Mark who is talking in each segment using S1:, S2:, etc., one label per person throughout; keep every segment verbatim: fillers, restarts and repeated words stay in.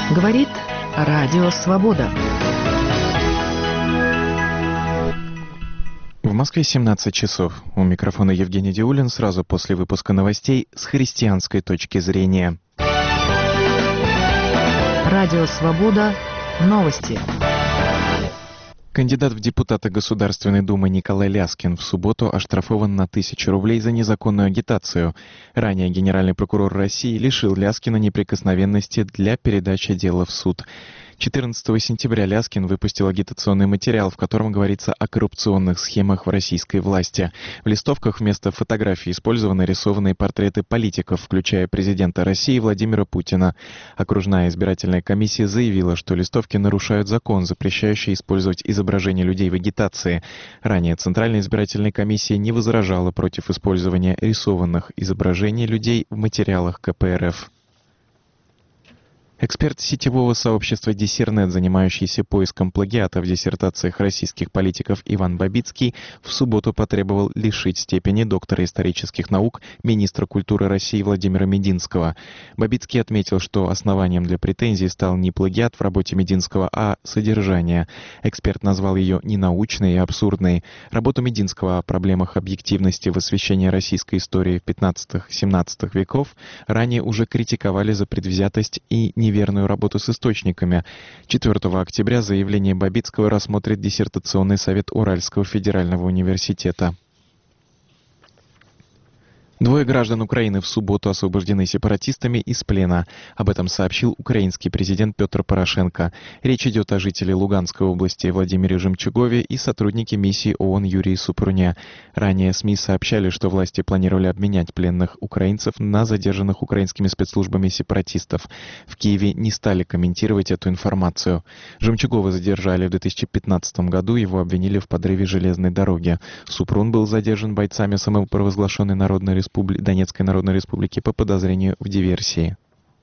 S1: Говорит Радио Свобода.
S2: В Москве семнадцать часов. У микрофона Евгений Диулин сразу после выпуска новостей с христианской точки зрения.
S1: Радио Свобода. Новости.
S2: Кандидат в депутаты Государственной Думы Николай Ляскин в субботу оштрафован на тысячу рублей за незаконную агитацию. Ранее генеральный прокурор России лишил Ляскина неприкосновенности для передачи дела в суд. четырнадцатого сентября Ляскин выпустил агитационный материал, в котором говорится о коррупционных схемах в российской власти. В листовках вместо фотографий использованы рисованные портреты политиков, включая президента России Владимира Путина. Окружная избирательная комиссия заявила, что листовки нарушают закон, запрещающий использовать изображения людей в агитации. Ранее Центральная избирательная комиссия не возражала против использования рисованных изображений людей в материалах ка пэ эр эф. Эксперт сетевого сообщества Диссернет, занимающийся поиском плагиата в диссертациях российских политиков Иван Бабицкий, в субботу потребовал лишить степени доктора исторических наук министра культуры России Владимира Мединского. Бабицкий отметил, что основанием для претензий стал не плагиат в работе Мединского, а содержание. Эксперт назвал ее ненаучной и абсурдной. Работу Мединского о проблемах объективности в освещении российской истории в пятнадцатом-семнадцатом веков ранее уже критиковали за предвзятость и неверность. Неверную работу с источниками. четвёртого октября заявление Бабицкого рассмотрит диссертационный совет Уральского федерального университета. Двое граждан Украины в субботу освобождены сепаратистами из плена. Об этом сообщил украинский президент Петр Порошенко. Речь идет о жителе Луганской области Владимире Жемчугове и сотруднике миссии ООН Юрии Супруне. Ранее СМИ сообщали, что власти планировали обменять пленных украинцев на задержанных украинскими спецслужбами сепаратистов. В Киеве не стали комментировать эту информацию. Жемчугова задержали в две тысячи пятнадцатом году, его обвинили в подрыве железной дороги. Супрун был задержан бойцами самопровозглашенной Народной Республики Донецкой Народной Республики по подозрению в диверсии.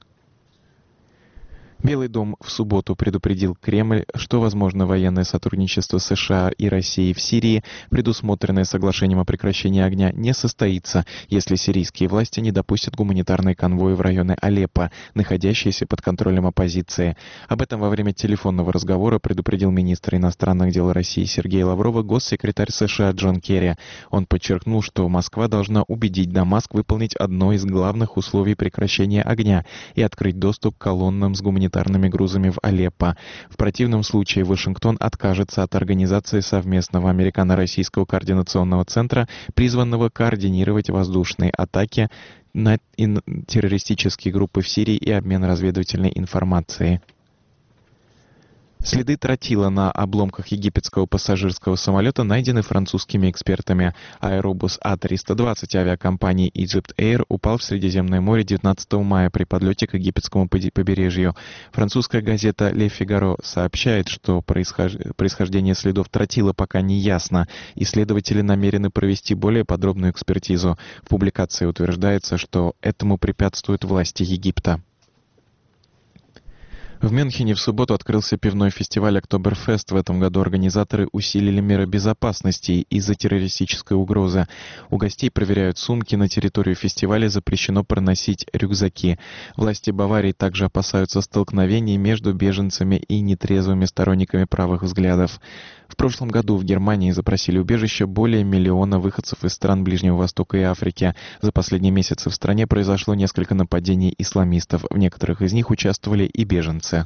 S2: Белый дом в субботу предупредил Кремль, что возможно военное сотрудничество США и России в Сирии, предусмотренное соглашением о прекращении огня, не состоится, если сирийские власти не допустят гуманитарные конвои в районы Алеппо, находящиеся под контролем оппозиции. Об этом во время телефонного разговора предупредил министр иностранных дел России Сергей Лавров и госсекретарь США Джон Керри. Он подчеркнул, что Москва должна убедить Дамаск выполнить одно из главных условий прекращения огня и открыть доступ к колоннам с гуманитарными гуманитарными грузами в Алеппо. В противном случае Вашингтон откажется от организации совместного американо-российского координационного центра, призванного координировать воздушные атаки на террористические группы в Сирии и обмен разведывательной информацией. Следы тротила на обломках египетского пассажирского самолета найдены французскими экспертами. Аэробус А триста двадцать авиакомпании Egypt Air упал в Средиземное море девятнадцатого мая при подлете к египетскому побережью. Французская газета Le Figaro сообщает, что происхождение следов тротила пока не ясно. Исследователи намерены провести более подробную экспертизу. В публикации утверждается, что этому препятствуют власти Египта. В Мюнхене в субботу открылся пивной фестиваль «Октоберфест». В этом году организаторы усилили меры безопасности из-за террористической угрозы. У гостей проверяют сумки, на территорию фестиваля запрещено проносить рюкзаки. Власти Баварии также опасаются столкновений между беженцами и нетрезвыми сторонниками правых взглядов. В прошлом году в Германии запросили убежище более миллиона выходцев из стран Ближнего Востока и Африки. За последние месяцы в стране произошло несколько нападений исламистов. В некоторых из них участвовали и беженцы.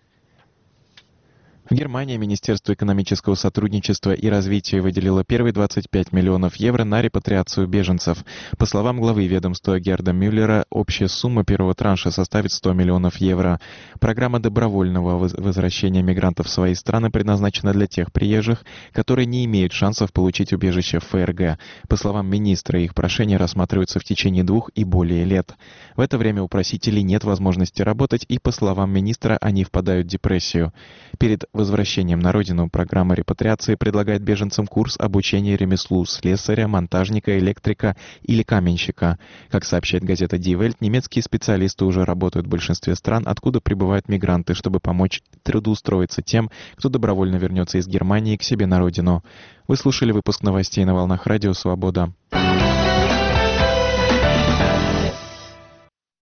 S2: В Германии Министерство экономического сотрудничества и развития выделило первые двадцать пять миллионов евро на репатриацию беженцев. По словам главы ведомства Герда Мюллера, общая сумма первого транша составит сто миллионов евро. Программа добровольного возвращения мигрантов в свои страны предназначена для тех приезжих, которые не имеют шансов получить убежище в эф эр гэ. По словам министра, их прошения рассматриваются в течение двух и более лет. В это время у просителей нет возможности работать, и, по словам министра, они впадают в депрессию. Перед возвращением на родину программа репатриации предлагает беженцам курс обучения ремеслу слесаря, монтажника, электрика или каменщика. Как сообщает газета Die Welt, немецкие специалисты уже работают в большинстве стран, откуда прибывают мигранты, чтобы помочь трудоустроиться тем, кто добровольно вернется из Германии к себе на родину. Вы слушали выпуск новостей на волнах Радио Свобода.